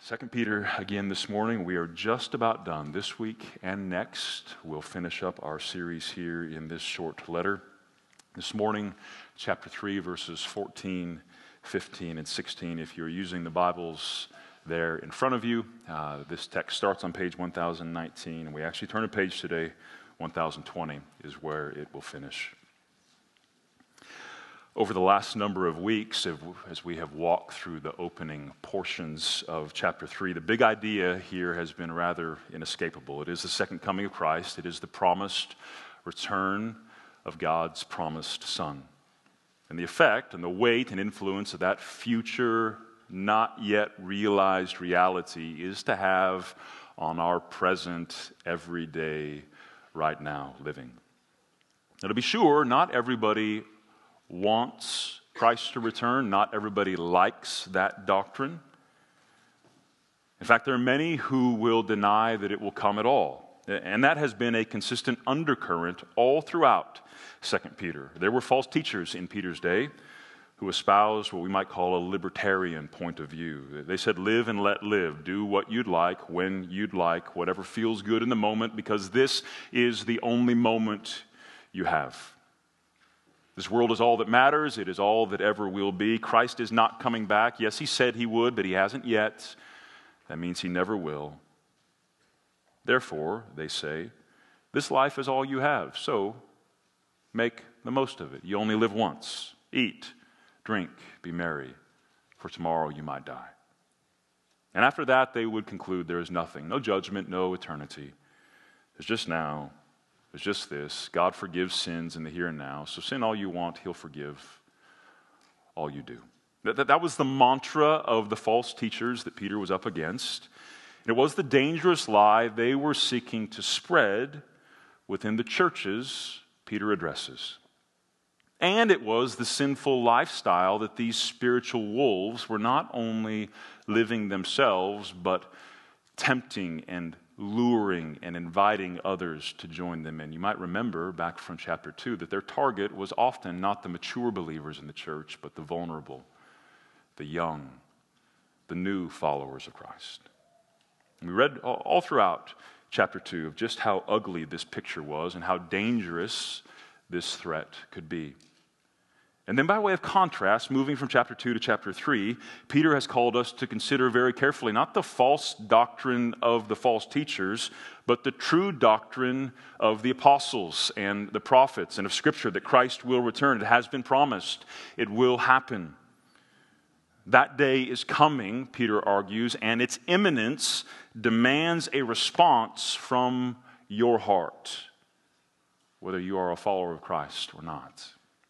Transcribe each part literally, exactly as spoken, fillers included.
Second Peter again this morning. We are just about done. This week and next, we'll finish up our series here in this short letter. This morning, chapter three, verses fourteen, fifteen, and sixteen. If you're using the Bibles there in front of you, uh, this text starts on page one thousand nineteen, and we actually turn a page today. one thousand twenty is where it will finish. Over the last number of weeks, as we have walked through the opening portions of chapter three, the big idea here has been rather inescapable. It is the second coming of Christ. It is the promised return of God's promised Son. And the effect and the weight and influence of that future, not yet realized reality is to have on our present, everyday, right now living. Now, to be sure, not everybody wants Christ to return. Not everybody likes that doctrine. In fact, there are many who will deny that it will come at all. And that has been a consistent undercurrent all throughout Second Peter. There were false teachers in Peter's day who espoused what we might call a libertarian point of view. They said, live and let live. Do what you'd like, when you'd like, whatever feels good in the moment, because this is the only moment you have. This world is all that matters. It is all that ever will be. Christ is not coming back. Yes, he said he would, but he hasn't yet. That means he never will. Therefore, they say, this life is all you have, so make the most of it. You only live once. Eat, drink, be merry, for tomorrow you might die. And after that, they would conclude there is nothing, no judgment, no eternity. There's just now. It's just this: God forgives sins in the here and now, so sin all you want, he'll forgive all you do. That, that, that was the mantra of the false teachers that Peter was up against. And it was the dangerous lie they were seeking to spread within the churches Peter addresses. And it was the sinful lifestyle that these spiritual wolves were not only living themselves, but tempting and luring and inviting others to join them in. You might remember back from chapter two that their target was often not the mature believers in the church, but the vulnerable, the young, the new followers of Christ. And we read all throughout chapter two of just how ugly this picture was and how dangerous this threat could be. And then by way of contrast, moving from chapter two to chapter three, Peter has called us to consider very carefully not the false doctrine of the false teachers, but the true doctrine of the apostles and the prophets and of Scripture, that Christ will return. It has been promised. It will happen. That day is coming, Peter argues, and its imminence demands a response from your heart, whether you are a follower of Christ or not.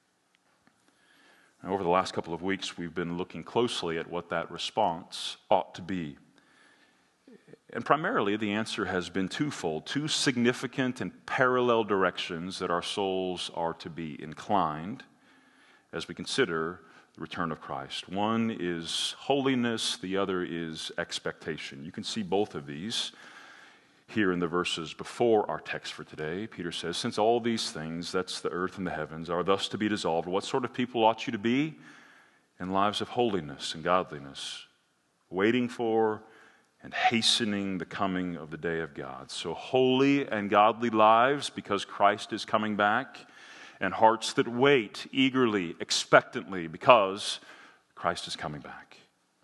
Over the last couple of weeks, we've been looking closely at what that response ought to be. And primarily, the answer has been twofold, two significant and parallel directions that our souls are to be inclined as we consider the return of Christ. One is holiness, the other is expectation. You can see both of these here in the verses before our text for today. Peter says, since all these things, that's the earth and the heavens, are thus to be dissolved, what sort of people ought you to be? In lives of holiness and godliness, waiting for and hastening the coming of the day of God. So holy and godly lives because Christ is coming back, and hearts that wait eagerly, expectantly because Christ is coming back.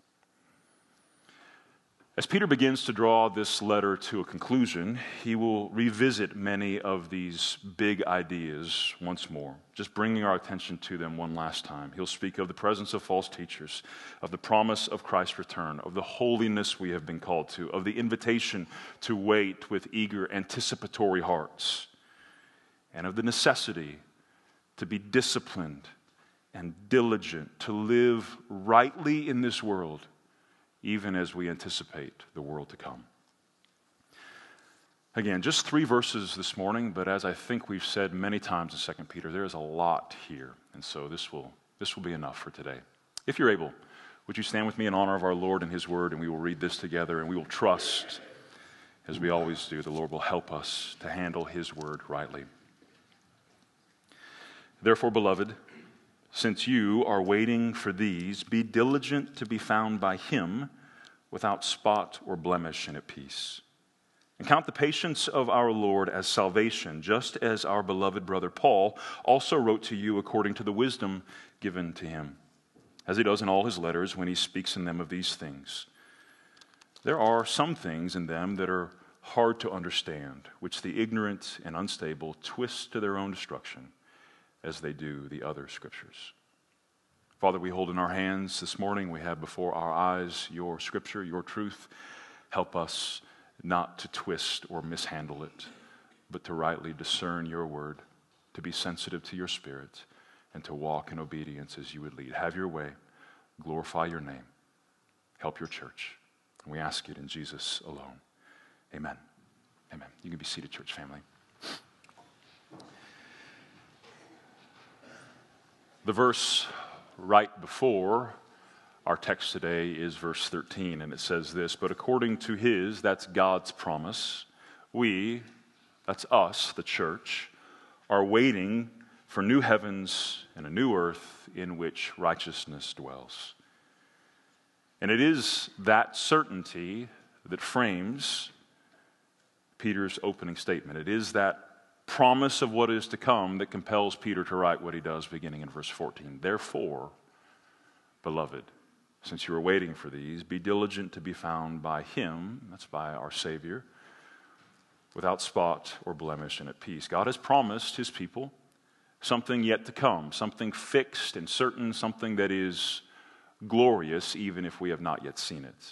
As Peter begins to draw this letter to a conclusion, he will revisit many of these big ideas once more, just bringing our attention to them one last time. He'll speak of the presence of false teachers, of the promise of Christ's return, of the holiness we have been called to, of the invitation to wait with eager, anticipatory hearts, and of the necessity to be disciplined and diligent, to live rightly in this world, even as we anticipate the world to come. Again, just three verses this morning, but as I think we've said many times in Second Peter, there is a lot here, and so this will this will be enough for today. If you're able, would you stand with me in honor of our Lord and His Word, and we will read this together, and we will trust, as we always do, the Lord will help us to handle His Word rightly. Therefore, beloved, since you are waiting for these, be diligent to be found by Him without spot or blemish and at peace. And count the patience of our Lord as salvation, just as our beloved brother Paul also wrote to you according to the wisdom given to him, as he does in all his letters when he speaks in them of these things. There are some things in them that are hard to understand, which the ignorant and unstable twist to their own destruction, as they do the other scriptures. Father, we hold in our hands this morning, we have before our eyes your scripture, your truth. Help us not to twist or mishandle it, but to rightly discern your word, to be sensitive to your spirit, and to walk in obedience as you would lead. Have your way. Glorify your name. Help your church. And we ask it in Jesus alone. Amen. Amen. You can be seated, church family. The verse right before our text today is verse thirteen, and it says this, but according to his, that's God's promise, we, that's us, the church, are waiting for new heavens and a new earth in which righteousness dwells. And it is that certainty that frames Peter's opening statement. It is that promise of what is to come that compels Peter to write what he does beginning in verse fourteen. Therefore, beloved, since you are waiting for these, be diligent to be found by him, that's by our Savior, without spot or blemish and at peace. God has promised his people something yet to come, something fixed and certain, something that is glorious even if we have not yet seen it.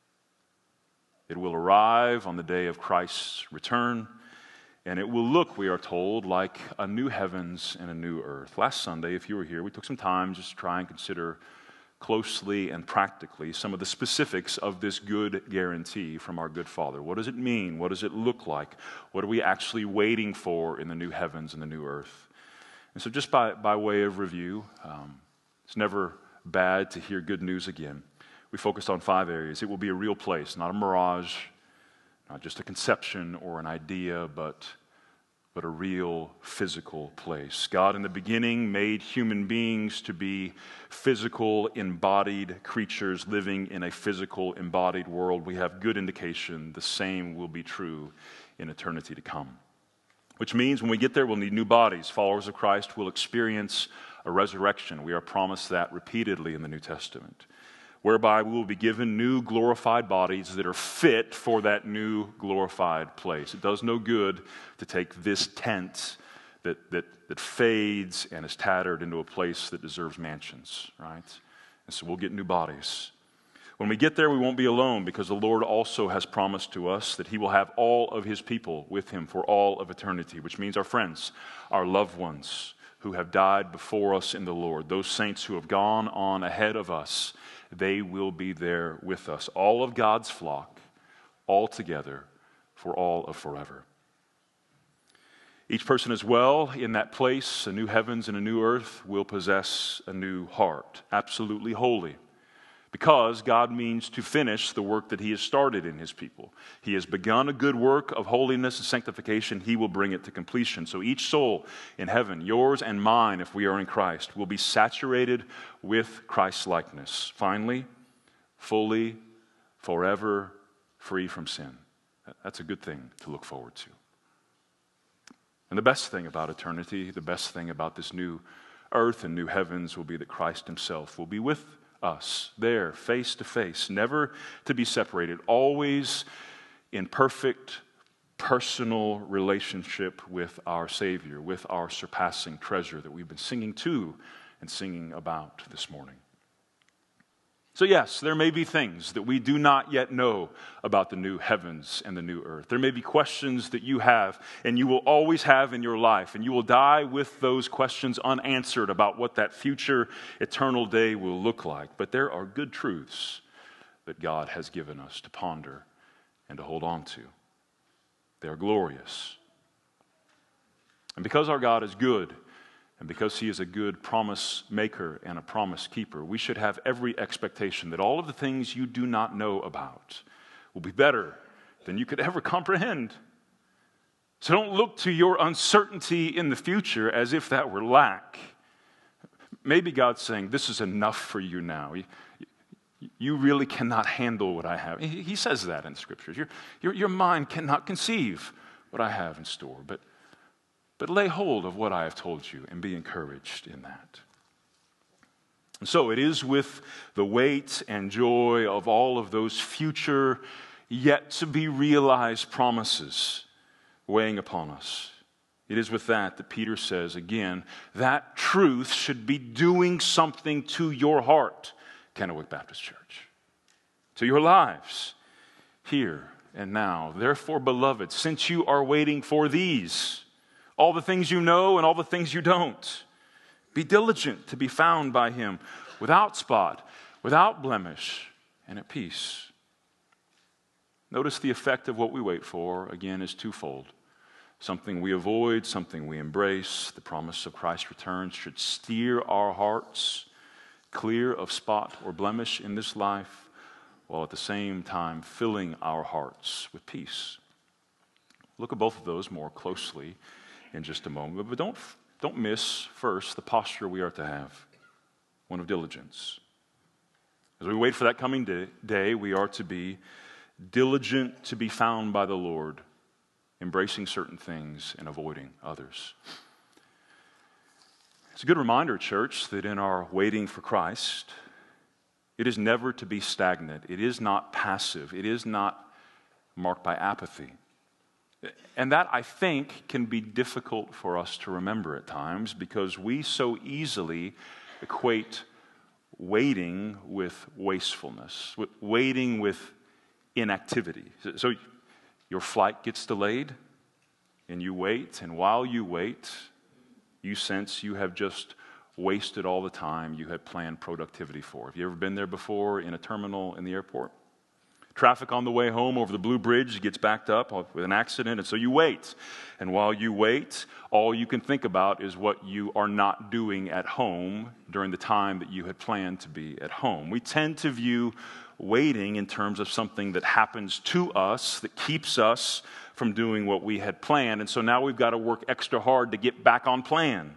It will arrive on the day of Christ's return, and it will look, we are told, like a new heavens and a new earth. Last Sunday, if you were here, we took some time just to try and consider closely and practically some of the specifics of this good guarantee from our good Father. What does it mean? What does it look like? What are we actually waiting for in the new heavens and the new earth? And so just by, by way of review, um, it's never bad to hear good news again. We focused on five areas. It will be a real place, not a mirage, not just a conception or an idea, but, but a real physical place. God in the beginning made human beings to be physical, embodied creatures living in a physical, embodied world. We have good indication the same will be true in eternity to come. Which means when we get there, we'll need new bodies. Followers of Christ will experience a resurrection. We are promised that repeatedly in the New Testament, whereby we will be given new glorified bodies that are fit for that new glorified place. It does no good to take this tent that, that, that fades and is tattered into a place that deserves mansions, right? And so we'll get new bodies. When we get there, we won't be alone because the Lord also has promised to us that he will have all of his people with him for all of eternity, which means our friends, our loved ones who have died before us in the Lord, those saints who have gone on ahead of us, they will be there with us. All of God's flock, all together for all of forever. Each person as well in that place, a new heavens and a new earth, will possess a new heart, absolutely holy. Because God means to finish the work that he has started in his people. He has begun a good work of holiness and sanctification. He will bring it to completion. So each soul in heaven, yours and mine if we are in Christ, will be saturated with Christ's likeness. Finally, fully, forever, free from sin. That's a good thing to look forward to. And the best thing about eternity, the best thing about this new earth and new heavens will be that Christ himself will be with us there, face to face, never to be separated, always in perfect personal relationship with our Savior, with our surpassing treasure that we've been singing to and singing about this morning. So yes, there may be things that we do not yet know about the new heavens and the new earth. There may be questions that you have and you will always have in your life, and you will die with those questions unanswered about what that future eternal day will look like. But there are good truths that God has given us to ponder and to hold on to. They are glorious. And because our God is good, and because he is a good promise maker and a promise keeper, we should have every expectation that all of the things you do not know about will be better than you could ever comprehend. So don't look to your uncertainty in the future as if that were lack. Maybe God's saying, this is enough for you now. You really cannot handle what I have. He, he says that in the Scriptures. Your, your, your mind cannot conceive what I have in store. But, but lay hold of what I have told you and be encouraged in that. And so it is with the weight and joy of all of those future, yet to be realized promises weighing upon us. It is with that that Peter says, again, that truth should be doing something to your heart, Kennewick Baptist Church, to your lives here and now. Therefore, beloved, since you are waiting for these, all the things you know and all the things you don't, be diligent to be found by him without spot, without blemish, and at peace. Notice the effect of what we wait for, again, is twofold. Something we avoid, something we embrace. The promise of Christ's return should steer our hearts clear of spot or blemish in this life, while at the same time filling our hearts with peace. Look at both of those more closely in just a moment, but don't, don't miss first the posture we are to have, one of diligence. As we wait for that coming day, day, we are to be diligent to be found by the Lord, embracing certain things and avoiding others. It's a good reminder, church, that in our waiting for Christ, it is never to be stagnant. It is not passive. It is not marked by apathy. And that, I think, can be difficult for us to remember at times because we so easily equate waiting with wastefulness, waiting with inactivity. So your flight gets delayed, and you wait, and while you wait, you sense you have just wasted all the time you had planned productivity for. Have you ever been there before in a terminal in the airport? Traffic on the way home over the Blue Bridge gets backed up with an accident, and so you wait. And while you wait, all you can think about is what you are not doing at home during the time that you had planned to be at home. We tend to view waiting in terms of something that happens to us, that keeps us from doing what we had planned, and so now we've got to work extra hard to get back on plan.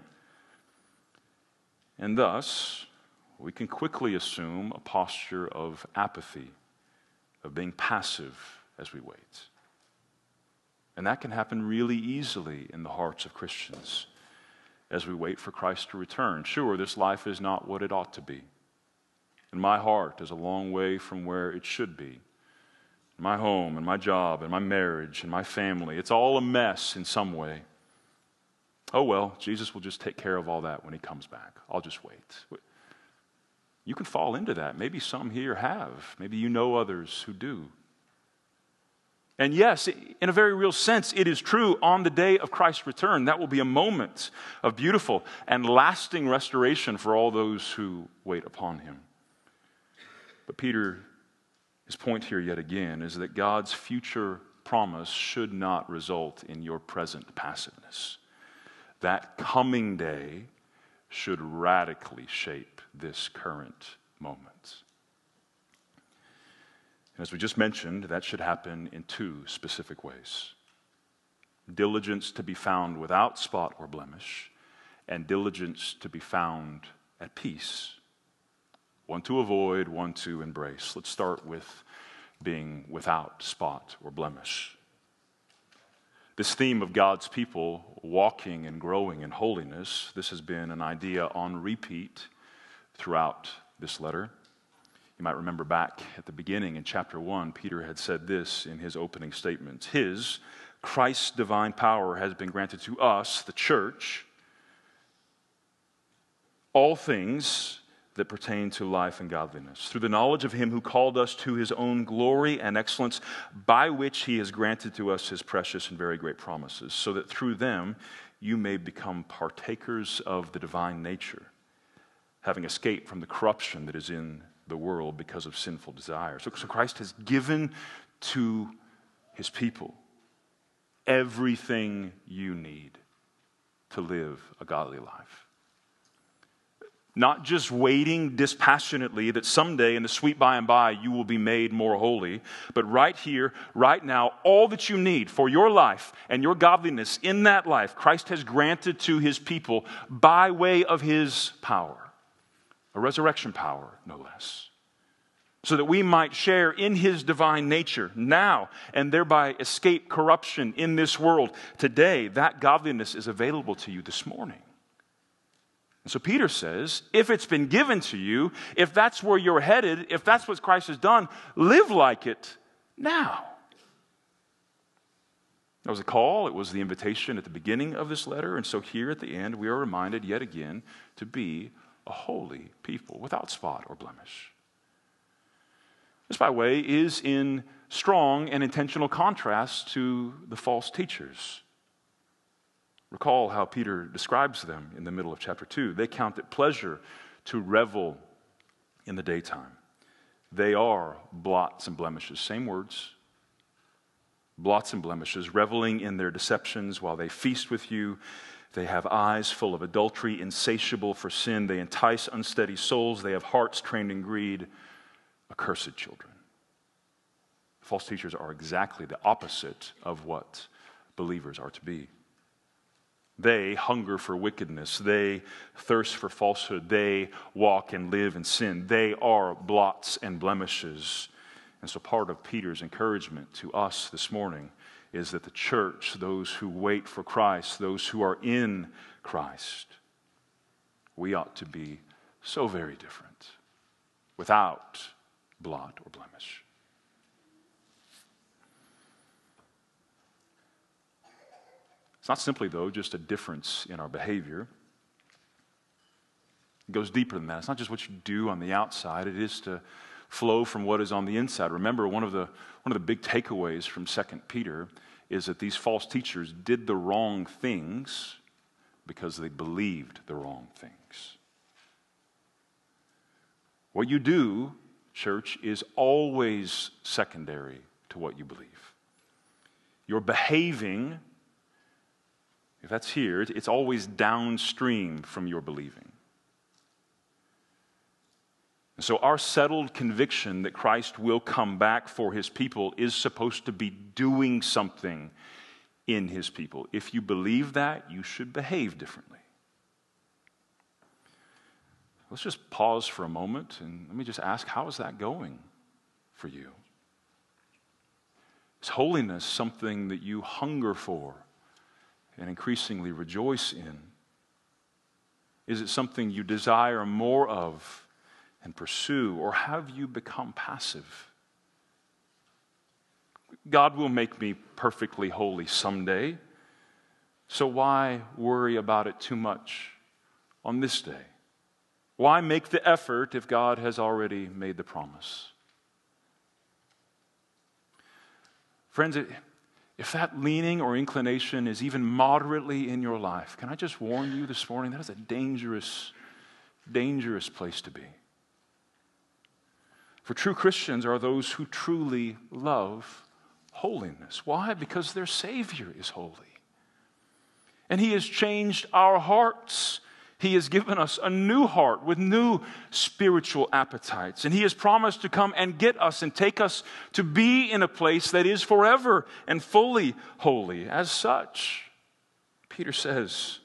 And thus, we can quickly assume a posture of apathy, of being passive as we wait. And that can happen really easily in the hearts of Christians as we wait for Christ to return. Sure, this life is not what it ought to be. And my heart is a long way from where it should be. My home and my job and my marriage and my family, it's all a mess in some way. Oh well, Jesus will just take care of all that when he comes back. I'll just wait. You can fall into that. Maybe some here have. Maybe you know others who do. And yes, in a very real sense, it is true on the day of Christ's return. That will be a moment of beautiful and lasting restoration for all those who wait upon him. But Peter, his point here yet again is that God's future promise should not result in your present passiveness. That coming day should radically shape this current moment. And as we just mentioned, that should happen in two specific ways. Diligence to be found without spot or blemish, and diligence to be found at peace. One to avoid, one to embrace. Let's start with being without spot or blemish. This theme of God's people walking and growing in holiness, this has been an idea on repeat throughout this letter. You might remember back at the beginning in chapter one, Peter had said this in his opening statement. His, Christ's divine power has been granted to us, the church, all things that pertain to life and godliness, through the knowledge of him who called us to his own glory and excellence, by which he has granted to us his precious and very great promises, so that through them you may become partakers of the divine nature, having escaped from the corruption that is in the world because of sinful desire. So, so Christ has given to his people everything you need to live a godly life. Not just waiting dispassionately that someday in the sweet by and by you will be made more holy, but right here, right now, all that you need for your life and your godliness in that life, Christ has granted to his people by way of his power. A resurrection power, no less. so that we might share in his divine nature now and thereby escape corruption in this world today. That godliness is available to you this morning. And so Peter says, if it's been given to you, if that's where you're headed, if that's what Christ has done, live like it now. That was a call. It was the invitation at the beginning of this letter. And so here at the end, we are reminded yet again to be a holy people without spot or blemish. This, by the way, is in strong and intentional contrast to the false teachers. Recall how Peter describes them in the middle of chapter two. They count it pleasure to revel in the daytime. They are blots and blemishes. Same words. Blots and blemishes, reveling in their deceptions while they feast with you. They have eyes full of adultery, insatiable for sin. They entice unsteady souls. They have hearts trained in greed. Accursed children. False teachers are exactly the opposite of what believers are to be. They hunger for wickedness. They thirst for falsehood. They walk and live in sin. They are blots and blemishes. And so part of Peter's encouragement to us this morning is that the church, those who wait for Christ, those who are in Christ, we ought to be so very different, without blot or blemish. It's not simply, though, just a difference in our behavior. It goes deeper than that. It's not just what you do on the outside. It is to flow from what is on the inside. Remember, one of the one of the big takeaways from Second Peter is that these false teachers did the wrong things because they believed the wrong things. What you do, church, is always secondary to what you believe. Your behaving, if that's here, it's always downstream from your believing. And so our settled conviction that Christ will come back for his people is supposed to be doing something in his people. If you believe that, you should behave differently. Let's just pause for a moment and let me just ask, how is that going for you? Is holiness something that you hunger for and increasingly rejoice in? Is it something you desire more of and pursue, or have you become passive? God will make me perfectly holy someday, so why worry about it too much on this day? Why make the effort if God has already made the promise? Friends, if that leaning or inclination is even moderately in your life, can I just warn you this morning, that is a dangerous, dangerous place to be. For true Christians are those who truly love holiness. Why? Because their Savior is holy. And he has changed our hearts. He has given us a new heart with new spiritual appetites. And he has promised to come and get us and take us to be in a place that is forever and fully holy. As such, Peter says,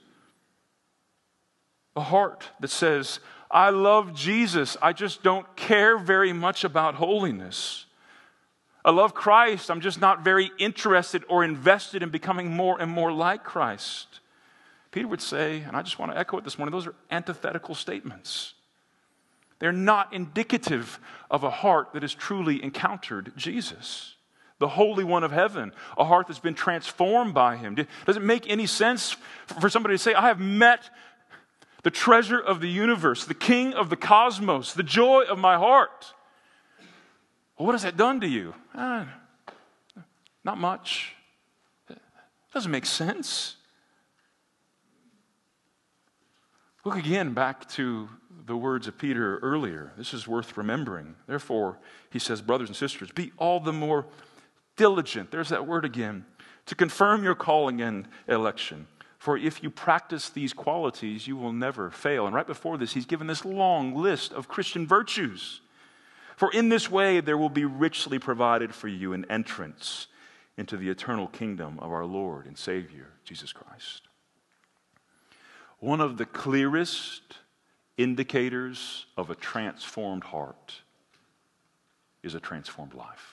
a heart that says, I love Jesus, I just don't care very much about holiness. I love Christ, I'm just not very interested or invested in becoming more and more like Christ. Peter would say, and I just want to echo it this morning, those are antithetical statements. They're not indicative of a heart that has truly encountered Jesus, the Holy One of heaven, a heart that's been transformed by him. Does it make any sense for somebody to say, I have met the treasure of the universe, the King of the cosmos, the joy of my heart? Well, what has that done to you? Eh, not much. It doesn't make sense. Look again back to the words of Peter earlier. This is worth remembering. Therefore, he says, brothers and sisters, be all the more diligent, there's that word again, to confirm your calling and election. For if you practice these qualities, you will never fail. And right before this, he's given this long list of Christian virtues. For in this way, there will be richly provided for you an entrance into the eternal kingdom of our Lord and Savior, Jesus Christ. One of the clearest indicators of a transformed heart is a transformed life.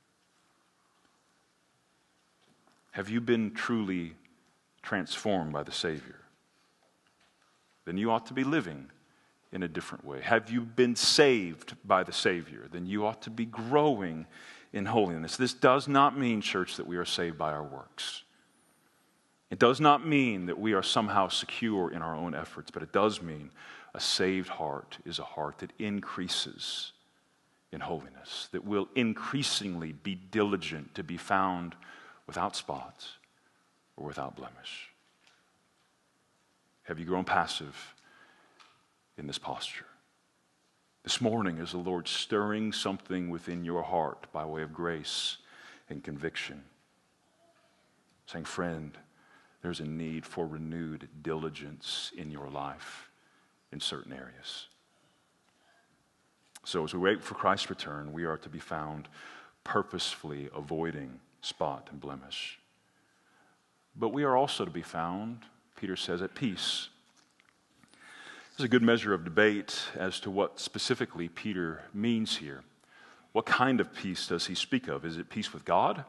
Have you been truly transformed by the Savior? Then you ought to be living in a different way. Have you been saved by the Savior? Then you ought to be growing in holiness. This does not mean, church, that we are saved by our works. It does not mean that we are somehow secure in our own efforts, but it does mean a saved heart is a heart that increases in holiness, that will increasingly be diligent to be found without spot or without blemish. Have you grown passive in this posture? This morning, is the Lord stirring something within your heart by way of grace and conviction? Saying, friend, there's a need for renewed diligence in your life in certain areas. So as we wait for Christ's return, we are to be found purposefully avoiding spot and blemish. But we are also to be found, Peter says, at peace. There's a good measure of debate as to what specifically Peter means here. What kind of peace does he speak of? Is it peace with God?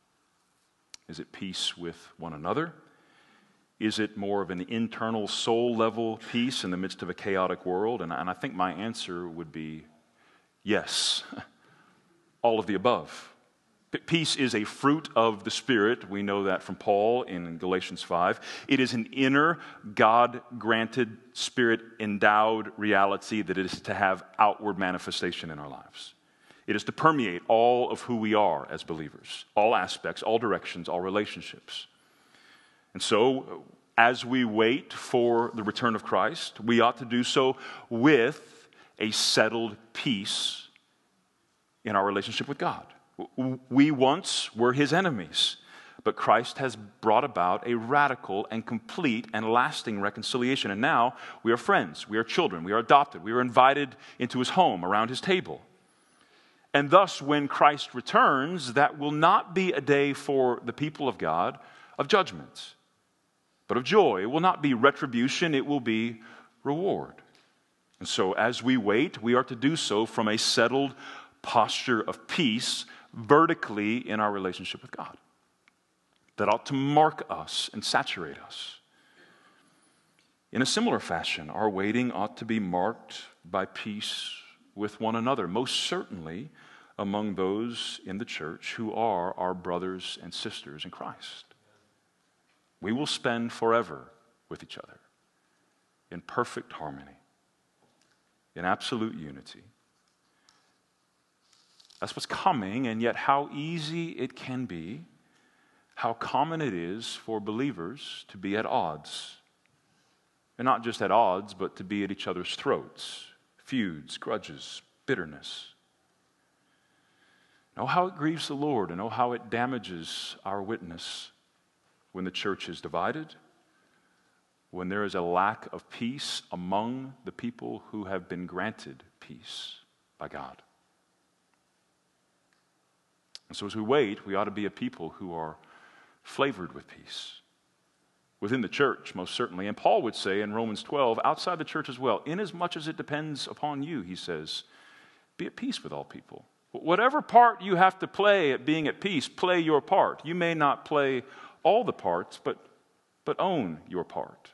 Is it peace with one another? Is it more of an internal soul level peace in the midst of a chaotic world? And, and I think my answer would be yes, all of the above. Peace is a fruit of the Spirit. We know that from Paul in Galatians five. It is an inner, God-granted, Spirit-endowed reality that is to have outward manifestation in our lives. It is to permeate all of who we are as believers, all aspects, all directions, all relationships. And so, as we wait for the return of Christ, we ought to do so with a settled peace in our relationship with God. We once were his enemies, but Christ has brought about a radical and complete and lasting reconciliation. And now we are friends, we are children, we are adopted, we are invited into his home, around his table. And thus, when Christ returns, that will not be a day for the people of God of judgment, but of joy. It will not be retribution, it will be reward. And so as we wait, we are to do so from a settled posture of peace vertically in our relationship with God. That ought to mark us and saturate us. In a similar fashion, our waiting ought to be marked by peace with one another, most certainly among those in the church who are our brothers and sisters in Christ. We will spend forever with each other in perfect harmony, in absolute unity. That's what's coming, and yet how easy it can be, how common it is for believers to be at odds. And not just at odds, but to be at each other's throats, feuds, grudges, bitterness. Know how it grieves the Lord, and know how it damages our witness when the church is divided, when there is a lack of peace among the people who have been granted peace by God. And so as we wait, we ought to be a people who are flavored with peace. Within the church, most certainly. And Paul would say in Romans twelve, outside the church as well, inasmuch as it depends upon you, he says, be at peace with all people. Whatever part you have to play at being at peace, play your part. You may not play all the parts, but, but own your part.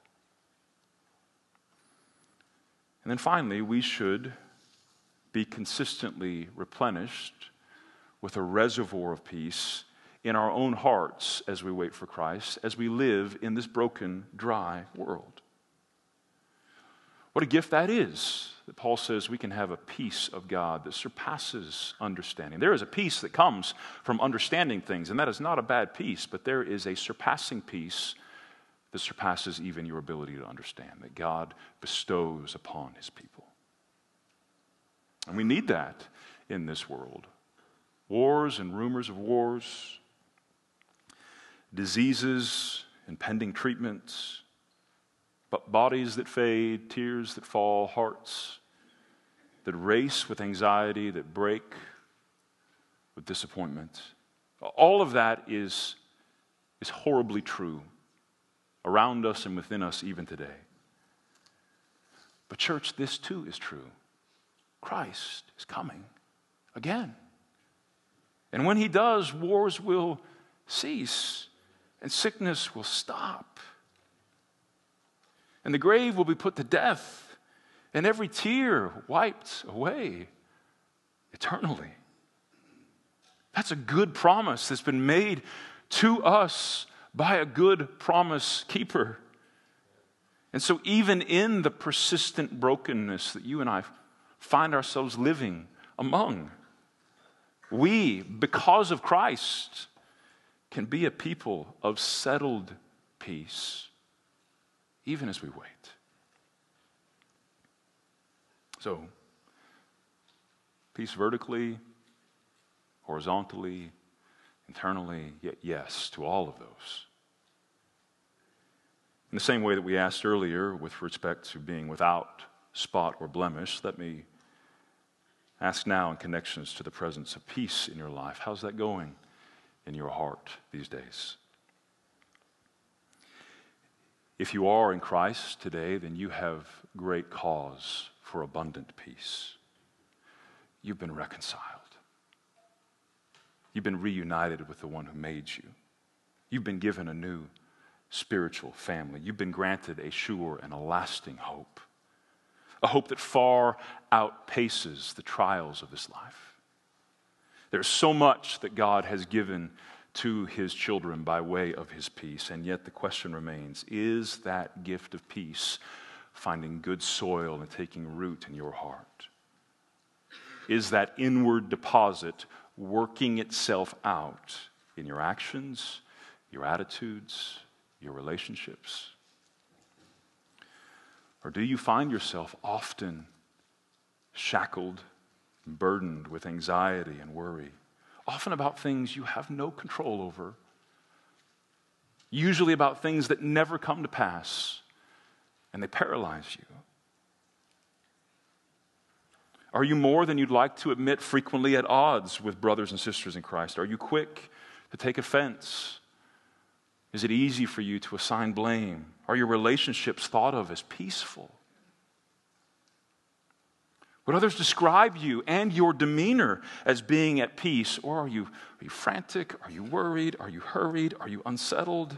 And then finally, we should be consistently replenished with a reservoir of peace in our own hearts as we wait for Christ, as we live in this broken, dry world. What a gift that is, that Paul says we can have a peace of God that surpasses understanding. There is a peace that comes from understanding things, and that is not a bad peace, but there is a surpassing peace that surpasses even your ability to understand, that God bestows upon his people. And we need that in this world. Wars and rumors of wars, diseases, impending treatments, but bodies that fade, tears that fall, hearts that race with anxiety, that break with disappointment. All of that is, is horribly true around us and within us even today. But church, this too is true. Christ is coming again. And when he does, wars will cease and sickness will stop. And the grave will be put to death and every tear wiped away eternally. That's a good promise that's been made to us by a good promise keeper. And so even in the persistent brokenness that you and I find ourselves living among, we, because of Christ, can be a people of settled peace, even as we wait. So, peace vertically, horizontally, internally, yet yes to all of those. In the same way that we asked earlier with respect to being without spot or blemish, let me ask now in connections to the presence of peace in your life. How's that going in your heart these days? If you are in Christ today, then you have great cause for abundant peace. You've been reconciled. You've been reunited with the one who made you. You've been given a new spiritual family. You've been granted a sure and a lasting hope. A hope that far outpaces the trials of this life. There's so much that God has given to his children by way of his peace, and yet the question remains, is that gift of peace finding good soil and taking root in your heart? Is that inward deposit working itself out in your actions, your attitudes, your relationships? Or do you find yourself often shackled, burdened with anxiety and worry, often about things you have no control over, usually about things that never come to pass, and they paralyze you? Are you more than you'd like to admit frequently at odds with brothers and sisters in Christ? Are you quick to take offense? Is it easy for you to assign blame? Are your relationships thought of as peaceful? Would others describe you and your demeanor as being at peace? Or are you, are you frantic? Are you worried? Are you hurried? Are you unsettled?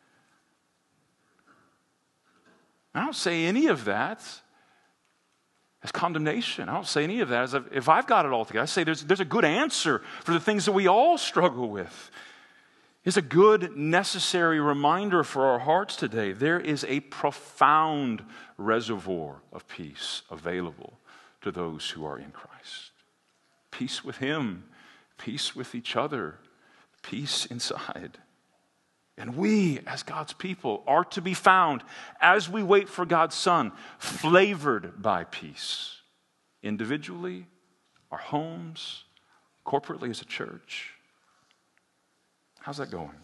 I don't say any of that as condemnation. I don't say any of that as if I've got it all together. I say there's, there's a good answer for the things that we all struggle with. It's a good, necessary reminder for our hearts today. There is a profound reservoir of peace available to those who are in Christ. Peace with him, peace with each other, peace inside. And we, as God's people, are to be found, as we wait for God's Son, flavored by peace. Individually, our homes, corporately as a church. How's that going?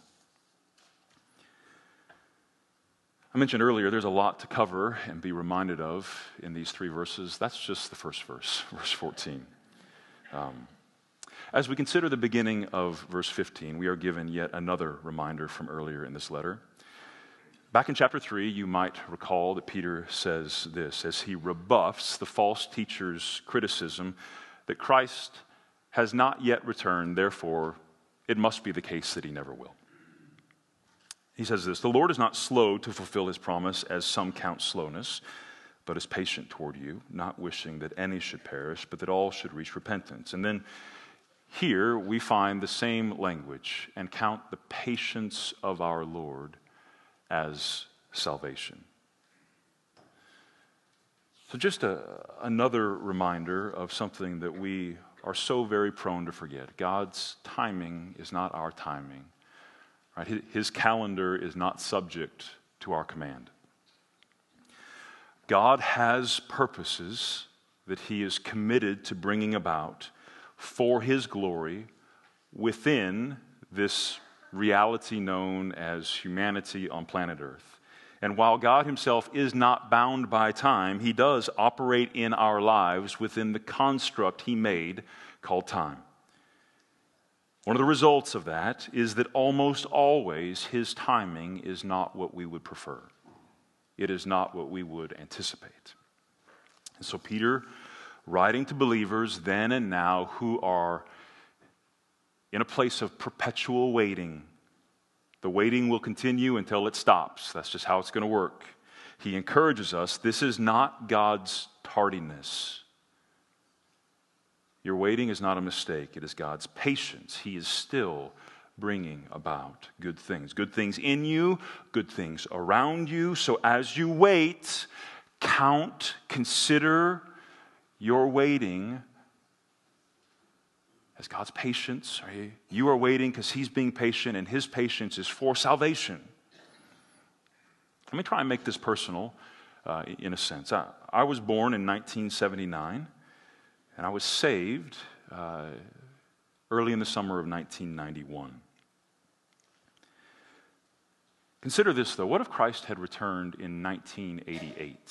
I mentioned earlier there's a lot to cover and be reminded of in these three verses. That's just the first verse, verse fourteen. Um, as we consider the beginning of verse fifteen, we are given yet another reminder from earlier in this letter. Back in chapter three, you might recall that Peter says this as he rebuffs the false teacher's criticism that Christ has not yet returned, therefore it must be the case that he never will. He says this, "The Lord is not slow to fulfill his promise, as some count slowness, but is patient toward you, not wishing that any should perish, but that all should reach repentance." And then here we find the same language, "and count the patience of our Lord as salvation." So just a, another reminder of something that we are so very prone to forget. God's timing is not our timing. Right? His calendar is not subject to our command. God has purposes that he is committed to bringing about for his glory within this reality known as humanity on planet Earth. And while God himself is not bound by time, he does operate in our lives within the construct he made called time. One of the results of that is that almost always his timing is not what we would prefer. It is not what we would anticipate. And so Peter, writing to believers then and now who are in a place of perpetual waiting. The waiting will continue until it stops. That's just how it's going to work. He encourages us, this is not God's tardiness. Your waiting is not a mistake. It is God's patience. He is still bringing about good things. Good things in you, good things around you. So as you wait, count, consider your waiting as God's patience. You are waiting because He's being patient, and His patience is for salvation. Let me try and make this personal uh, in a sense. I, I was born in nineteen seventy-nine, and I was saved uh, early in the summer of nineteen ninety-one. Consider this, though. What if Christ had returned in nineteen eighty-eight?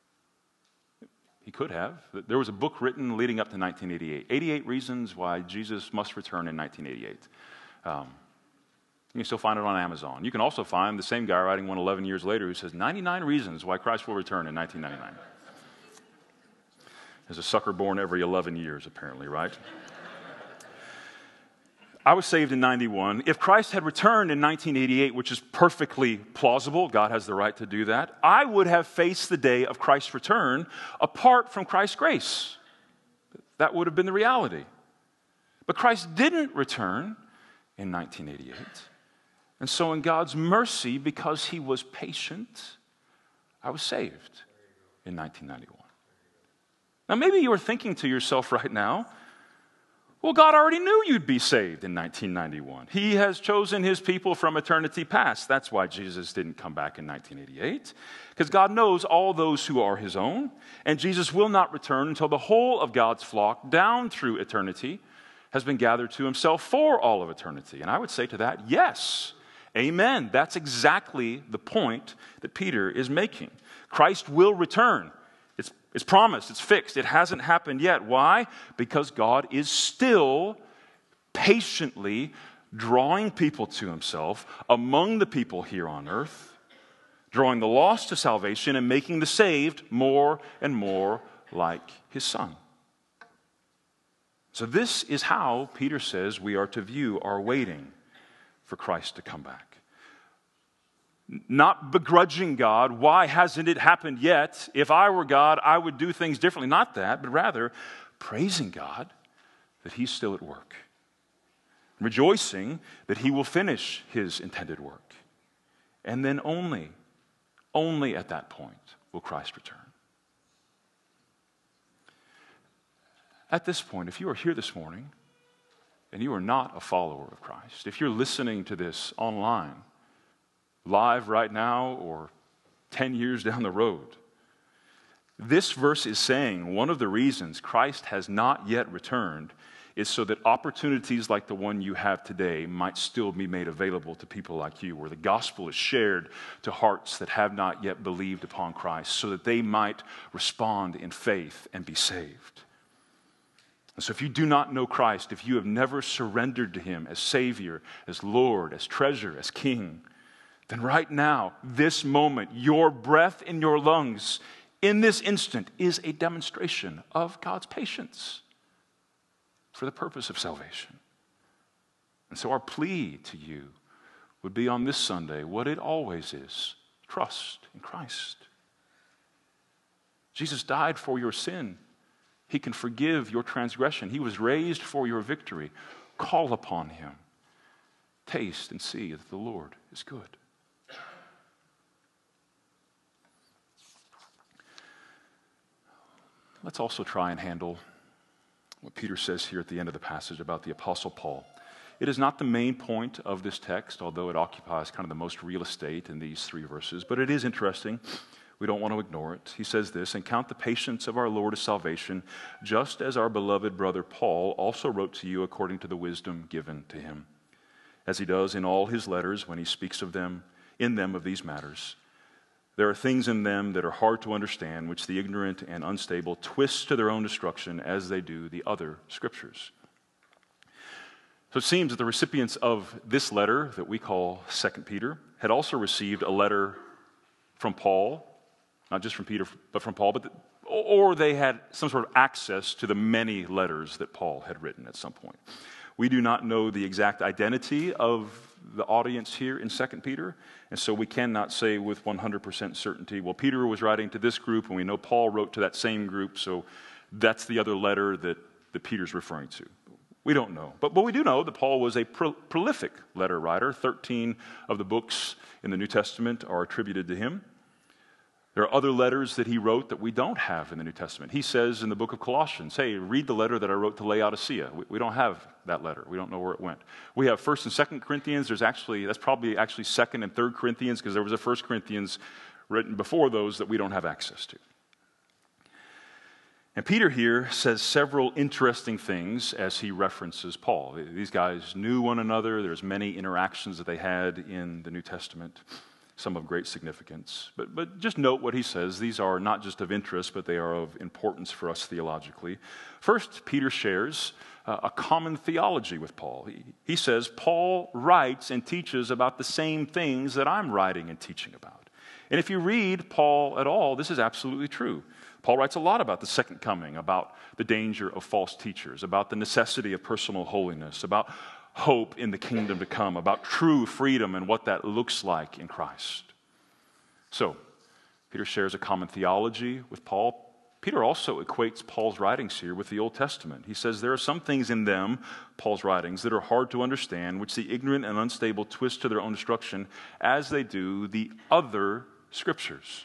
He could have. There was a book written leading up to nineteen eighty-eight. eighty-eight Reasons Why Jesus Must Return in nineteen eighty-eight. Um, you can still find it on Amazon. You can also find the same guy writing one eleven years later who says ninety-nine Reasons Why Christ Will Return in nineteen ninety-nine. There's a sucker born every eleven years, apparently, right? I was saved in ninety-one. If Christ had returned in nineteen eighty-eight, which is perfectly plausible, God has the right to do that, I would have faced the day of Christ's return apart from Christ's grace. That would have been the reality. But Christ didn't return in nineteen eighty-eight. And so in God's mercy, because He was patient, I was saved in nineteen ninety-one. Now maybe you are thinking to yourself right now, well, God already knew you'd be saved in nineteen ninety-one. He has chosen His people from eternity past. That's why Jesus didn't come back in nineteen eighty-eight. Because God knows all those who are His own. And Jesus will not return until the whole of God's flock down through eternity has been gathered to Himself for all of eternity. And I would say to that, yes, amen. That's exactly the point that Peter is making. Christ will return. It's, it's promised, it's fixed, it hasn't happened yet. Why? Because God is still patiently drawing people to Himself among the people here on earth, drawing the lost to salvation and making the saved more and more like His Son. So this is how Peter says we are to view our waiting for Christ to come back. Not begrudging God, why hasn't it happened yet? If I were God, I would do things differently. Not that, but rather praising God that He's still at work. Rejoicing that He will finish His intended work. And then only, only at that point will Christ return. At this point, if you are here this morning and you are not a follower of Christ, if you're listening to this online, live right now or ten years down the road, this verse is saying one of the reasons Christ has not yet returned is so that opportunities like the one you have today might still be made available to people like you, where the gospel is shared to hearts that have not yet believed upon Christ, so that they might respond in faith and be saved. And so if you do not know Christ, if you have never surrendered to Him as Savior, as Lord, as treasure, as King, then right now, this moment, your breath in your lungs, in this instant, is a demonstration of God's patience for the purpose of salvation. And so our plea to you would be on this Sunday what it always is: trust in Christ. Jesus died for your sin. He can forgive your transgression. He was raised for your victory. Call upon Him. Taste and see that the Lord is good. Let's also try and handle what Peter says here at the end of the passage about the Apostle Paul. It is not the main point of this text, although it occupies kind of the most real estate in these three verses, but it is interesting. We don't want to ignore it. He says this, "And count the patience of our Lord as salvation, just as our beloved brother Paul also wrote to you according to the wisdom given to him, as he does in all his letters when he speaks of them, in them of these matters. There are things in them that are hard to understand, which the ignorant and unstable twist to their own destruction as they do the other scriptures." So it seems that the recipients of this letter that we call Second Peter had also received a letter from Paul, not just from Peter, but from Paul, but the, or they had some sort of access to the many letters that Paul had written at some point. We do not know the exact identity of the audience here in Second Peter, and so we cannot say with one hundred percent certainty, well, Peter was writing to this group, and we know Paul wrote to that same group, so that's the other letter that, that Peter's referring to. We don't know. But, but we do know that Paul was a pro- prolific letter writer. Thirteen of the books in the New Testament are attributed to him. There are other letters that he wrote that we don't have in the New Testament. He says in the book of Colossians, hey, read the letter that I wrote to Laodicea. We, we don't have that letter. We don't know where it went. We have First and Second Corinthians. There's actually, that's probably actually Second and Third Corinthians, because there was a First Corinthians written before those that we don't have access to. And Peter here says several interesting things as he references Paul. These guys knew one another. There's many interactions that they had in the New Testament, some of great significance. But, but just note what he says. These are not just of interest, but they are of importance for us theologically. First, Peter shares uh, a common theology with Paul. He, he says, Paul writes and teaches about the same things that I'm writing and teaching about. And if you read Paul at all, this is absolutely true. Paul writes a lot about the second coming, about the danger of false teachers, about the necessity of personal holiness, about hope in the kingdom to come, about true freedom and what that looks like in Christ. So, Peter shares a common theology with Paul. Peter also equates Paul's writings here with the Old Testament. He says there are some things in them, Paul's writings, that are hard to understand, which the ignorant and unstable twist to their own destruction, as they do the other scriptures.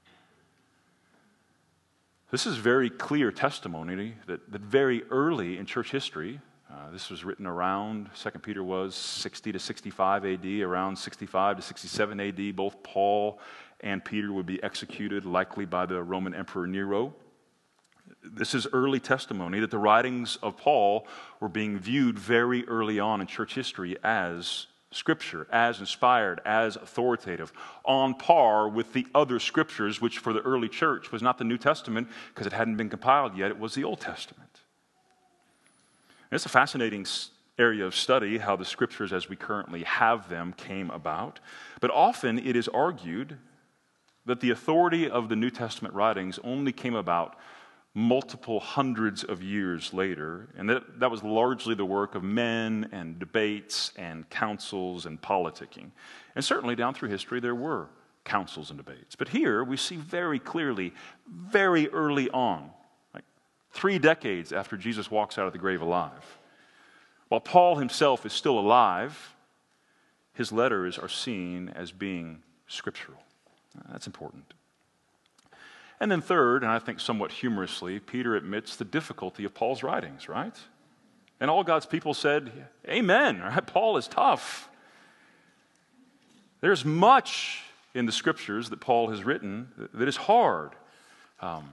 This is very clear testimony that, that very early in church history, uh, this was written around, Second Peter was sixty to sixty-five A D, around sixty-five to sixty-seven A D, both Paul and Peter would be executed, likely by the Roman Emperor Nero. This is early testimony that the writings of Paul were being viewed very early on in church history as Scripture, as inspired, as authoritative, on par with the other Scriptures, which for the early church was not the New Testament because it hadn't been compiled yet, it was the Old Testament. And it's a fascinating area of study, how the Scriptures as we currently have them came about. But often it is argued that the authority of the New Testament writings only came about multiple hundreds of years later, and that, that was largely the work of men and debates and councils and politicking. And certainly down through history there were councils and debates. But here we see very clearly, very early on, like three decades after Jesus walks out of the grave alive, while Paul himself is still alive, his letters are seen as being scriptural. That's important. And then third, and I think somewhat humorously, Peter admits the difficulty of Paul's writings, right? And all God's people said, amen, right? Paul is tough. There's much in the Scriptures that Paul has written that is hard. Um,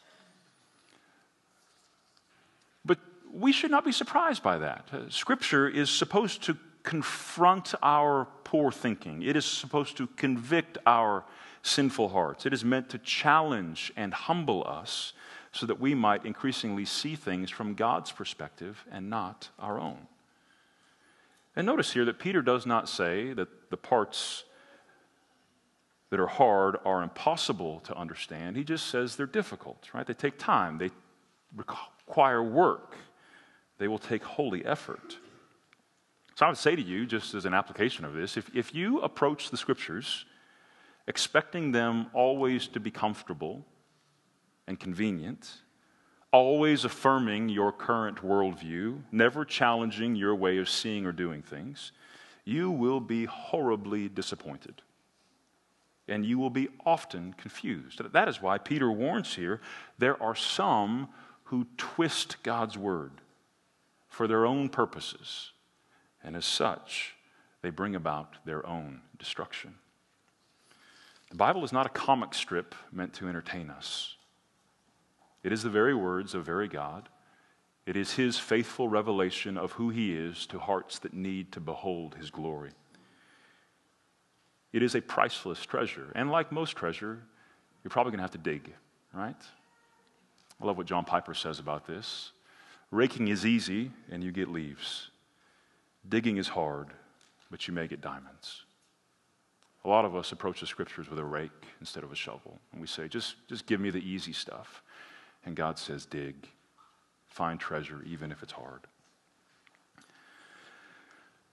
but we should not be surprised by that. Uh, Scripture is supposed to confront our poor thinking. It is supposed to convict our sinful hearts. It is meant to challenge and humble us so that we might increasingly see things from God's perspective and not our own. And notice here that Peter does not say that the parts that are hard are impossible to understand. He just says they're difficult, right? They take time. They require work. They will take holy effort. So I would say to you, just as an application of this, if, if you approach the Scriptures expecting them always to be comfortable and convenient, always affirming your current worldview, never challenging your way of seeing or doing things, you will be horribly disappointed. And you will be often confused. That is why Peter warns here, there are some who twist God's word for their own purposes, and as such, they bring about their own destruction. The Bible is not a comic strip meant to entertain us. It is the very words of very God. It is His faithful revelation of who He is to hearts that need to behold His glory. It is a priceless treasure. And like most treasure, you're probably going to have to dig, right? I love what John Piper says about this. Raking is easy and you get leaves. Digging is hard, but you may get diamonds. A lot of us approach the Scriptures with a rake instead of a shovel. And we say, just, just give me the easy stuff. And God says, dig. Find treasure, even if it's hard.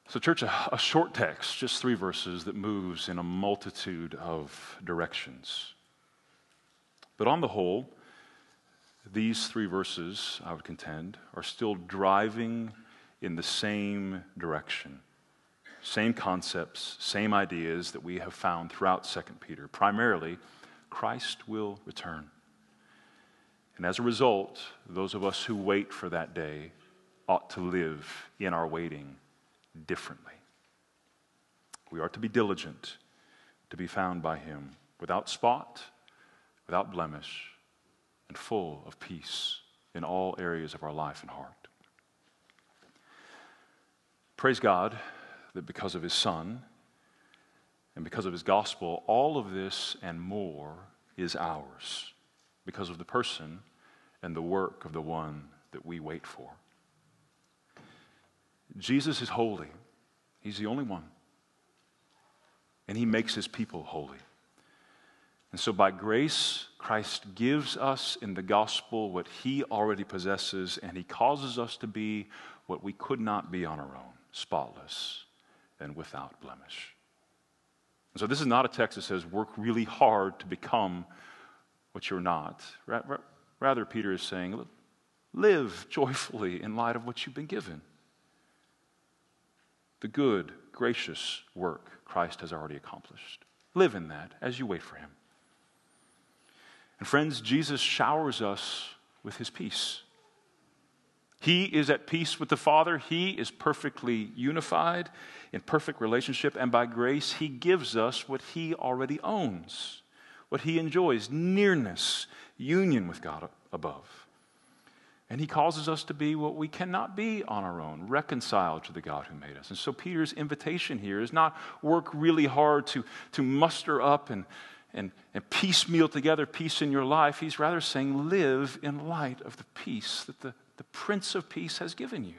So, church, a, a short text, just three verses that moves in a multitude of directions. But on the whole, these three verses, I would contend, are still driving in the same direction. Same concepts, same ideas that we have found throughout Second Peter. Primarily, Christ will return. And as a result, those of us who wait for that day ought to live in our waiting differently. We are to be diligent to be found by him without spot, without blemish, and full of peace in all areas of our life and heart. Praise God that because of his Son and because of his gospel, all of this and more is ours because of the person and the work of the one that we wait for. Jesus is holy. He's the only one. And he makes his people holy. And so by grace, Christ gives us in the gospel what he already possesses, and he causes us to be what we could not be on our own, spotless and without blemish. And so this is not a text that says work really hard to become what you're not. Rather, Peter is saying, live joyfully in light of what you've been given. The good, gracious work Christ has already accomplished. Live in that as you wait for him. And friends, Jesus showers us with his peace. He is at peace with the Father. He is perfectly unified in perfect relationship. And by grace, he gives us what he already owns, what he enjoys, nearness, union with God above. And he causes us to be what we cannot be on our own, reconciled to the God who made us. And so Peter's invitation here is not work really hard to, to muster up and, and, and piecemeal together peace in your life. He's rather saying live in light of the peace that the, the Prince of Peace has given you.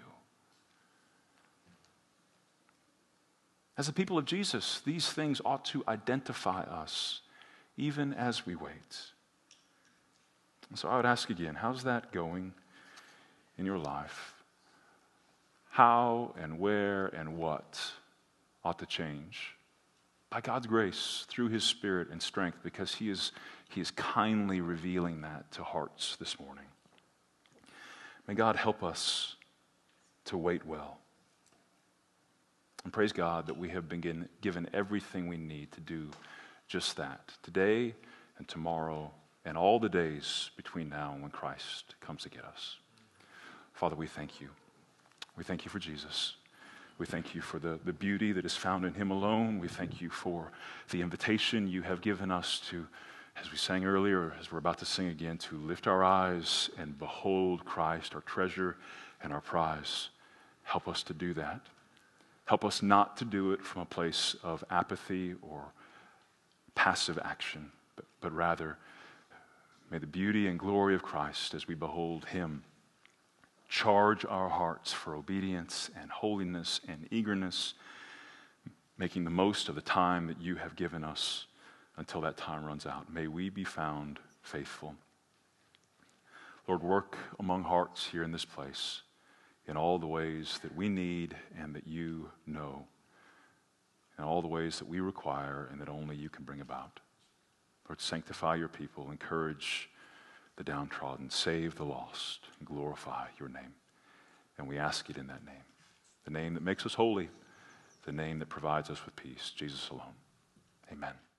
As the people of Jesus, these things ought to identify us even as we wait. And so I would ask again, how's that going in your life? How and where and what ought to change? By God's grace, through his Spirit and strength, because he is, he is kindly revealing that to hearts this morning. May God help us to wait well. And praise God that we have been given everything we need to do just that, today and tomorrow and all the days between now and when Christ comes to get us. Father, we thank you. We thank you for Jesus. We thank you for the, the beauty that is found in him alone. We thank you for the invitation you have given us to, as we sang earlier, as we're about to sing again, to lift our eyes and behold Christ, our treasure and our prize. Help us to do that. Help us not to do it from a place of apathy or passive action, but, but rather may the beauty and glory of Christ as we behold him charge our hearts for obedience and holiness and eagerness, making the most of the time that you have given us until that time runs out. May we be found faithful. Lord, work among hearts here in this place in all the ways that we need and that you know, in all the ways that we require and that only you can bring about. Lord, sanctify your people, encourage the downtrodden, save the lost, and glorify your name. And we ask it in that name, the name that makes us holy, the name that provides us with peace, Jesus alone. Amen.